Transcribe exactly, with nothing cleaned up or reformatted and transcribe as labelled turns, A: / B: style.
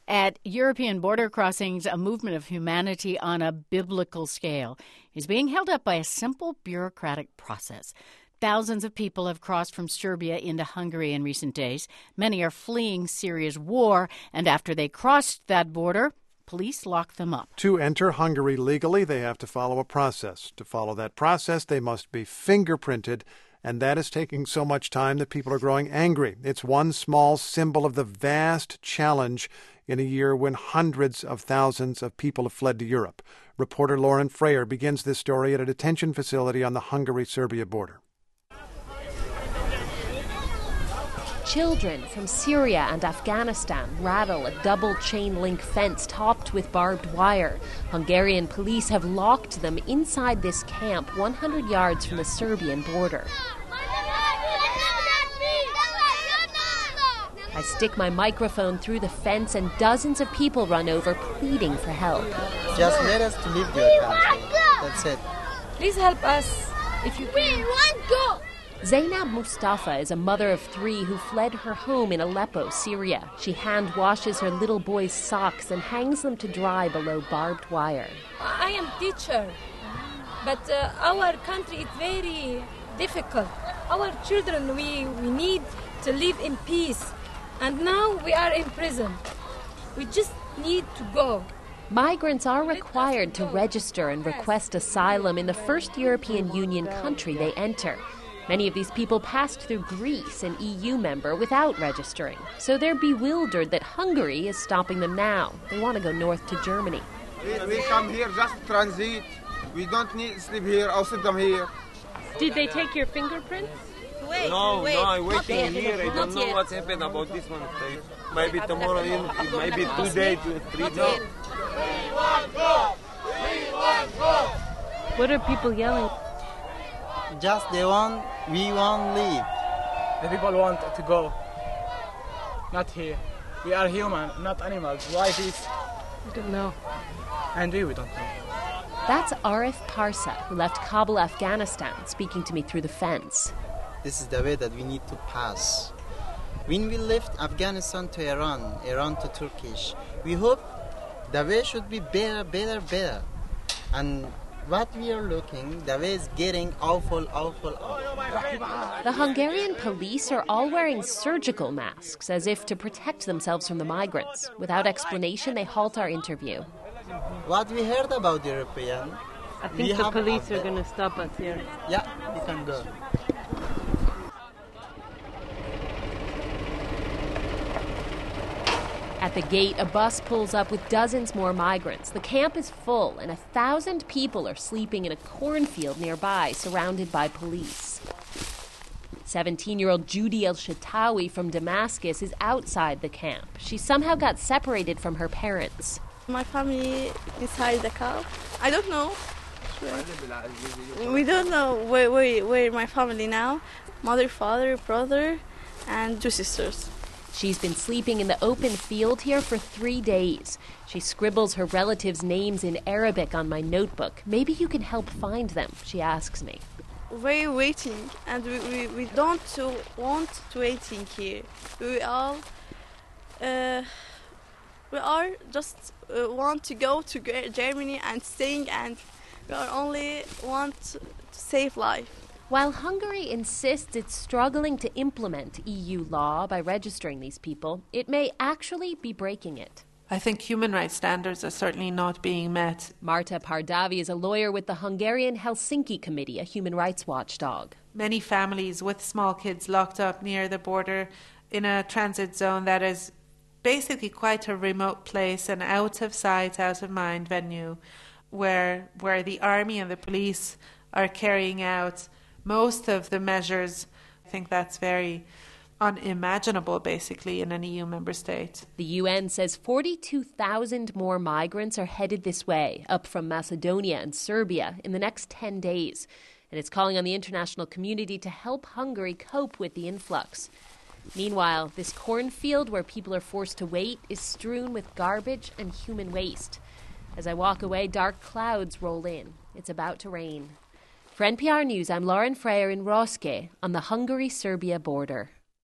A: At European border crossings, a movement of humanity on a biblical scale is being held up by a simple bureaucratic process. Thousands of people have crossed from Serbia into Hungary in recent days. Many are fleeing Syria's war, and after they crossed that border, police locked them up.
B: To enter Hungary legally, they have to follow a process. To follow that process, they must be fingerprinted, and that is taking so much time that people are growing angry. It's one small symbol of the vast challenge in a year when hundreds of thousands of people have fled to Europe. Reporter Lauren Freyer begins this story at a detention facility on the Hungary-Serbia border.
C: Children from Syria and Afghanistan rattle a double chain-link fence topped with barbed wire. Hungarian police have locked them inside this camp one hundred yards from the Serbian border. I stick my microphone through the fence and dozens of people run over pleading for help.
D: Just let us to leave your country. That's it.
E: Please help us if you can. We want to go.
C: Zainab Mustafa is a mother of three who fled her home in Aleppo, Syria. She hand washes her little boy's socks and hangs them to dry below barbed wire.
E: I am teacher, but uh, our country is very difficult. Our children, we, we need to live in peace. And now we are in prison. We just need to go.
C: Migrants are required to register and request asylum in the first European Union country they enter. Many of these people passed through Greece, an E U member, without registering. So they're bewildered that Hungary is stopping them now. They want to go north to Germany.
F: We, we come here just transit. We don't need to sleep here or sit them here.
E: Did they take your fingerprints?
G: Wait, no, wait. no, I'm waiting here. I don't Not know yet. What's happened about this one. Maybe tomorrow, it might be two days, three days.
E: We want go! We want go! What are people yelling?
D: Just they want, we want leave.
H: The people want to go. Not here. We are human, not animals. Why this?
E: We don't know.
H: And we, we don't know.
C: That's Arif Parsa, who left Kabul, Afghanistan, speaking to me through the fence.
D: This is the way that we need to pass. When we left Afghanistan to Iran, Iran to Turkish, we hope the way should be better, better, better. And what we are looking, the way is getting awful, awful, awful.
C: The Hungarian police are all wearing surgical masks, as if to protect themselves from the migrants. Without explanation, they halt our interview.
D: What we heard about the European...
E: I think the police are going to stop us here.
D: Yeah, we can go.
C: At the gate, a bus pulls up with dozens more migrants. The camp is full, and a thousand people are sleeping in a cornfield nearby, surrounded by police. seventeen-year-old Judy El-Shatawi from Damascus is outside the camp. She somehow got separated from her parents.
I: My family inside the camp. I don't know. We don't know where, where, where my family now. Mother, father, brother, and two sisters.
C: She's been sleeping in the open field here for three days. She scribbles her relatives' names in Arabic on my notebook. Maybe you can help find them, she asks me.
I: We're waiting, and we, we, we don't want to waiting here. We all, uh, we are just uh, want to go to Germany and staying, and we are only want to save life.
C: While Hungary insists it's struggling to implement E U law by registering these people, it may actually be breaking it.
J: I think human rights standards are certainly not being met.
C: Marta Pardavi is a lawyer with the Hungarian Helsinki Committee, a human rights watchdog.
J: Many families with small kids locked up near the border in a transit zone that is basically quite a remote place, an out of sight, out of mind venue where where the army and the police are carrying out most of the measures. I think that's very unimaginable, basically, in an E U member state.
C: The U N says forty-two thousand more migrants are headed this way, up from Macedonia and Serbia, in the next ten days. And it's calling on the international community to help Hungary cope with the influx. Meanwhile, this cornfield where people are forced to wait is strewn with garbage and human waste. As I walk away, dark clouds roll in. It's about to rain. For N P R News, I'm Lauren Freyer in Roske on the Hungary-Serbia border.